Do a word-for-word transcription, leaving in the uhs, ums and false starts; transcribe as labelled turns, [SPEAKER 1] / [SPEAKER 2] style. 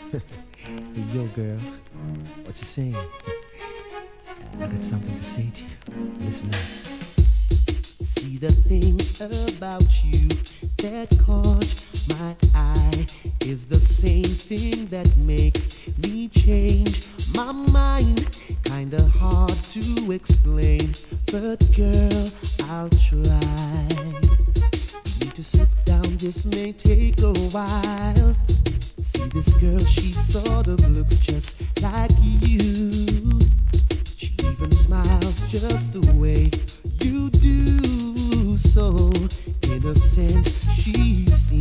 [SPEAKER 1] Hey, yo, girl, what you saying? I got something to say to you. Listen up. See the thing about you that caught my eye is the same thing that makes me change my mind. Kinda hard to explain, but girl, I'll try. You need to sit down, this may take a while. See this girl, she sort of looks just like you. She even smiles just the way you do. So innocent she seems.